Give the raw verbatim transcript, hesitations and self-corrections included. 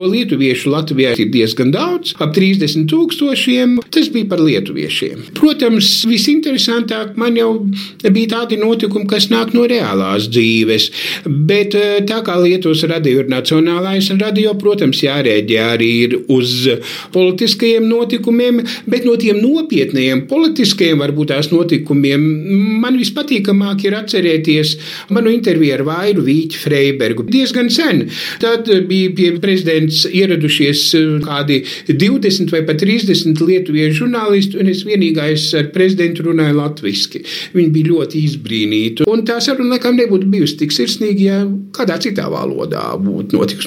Lietuviešu Latvijā ir diezgan daudz, ap trīsdesmit tūkstošiem. Tas bija par lietuviešiem. Protams, visinteresantāk man jau bija tādi notikumi, kas nāk no reālās dzīves, bet tā kā Lietuvas radio ir nacionālais radio, protams, jārēģē arī ir uz politiskajiem notikumiem, bet no tiem nopietniem politiskajiem varbūt tās notikumiem man vispatīkamāk ir atcerēties manu interviju ar Vairu Vīķi Freibergu. Diezgan sen. Tad bija pie prezidenta ieradušies kādi divdesmit vai pat trīsdesmit lietuviešu žurnālisti, un es vienīgais ar prezidentu runāju latviski. Viņi bija ļoti izbrīnīti. Un tā saruna laikam nebūtu bijusi tik sirsnīga, ja kādā citā valodā būtu notikusi.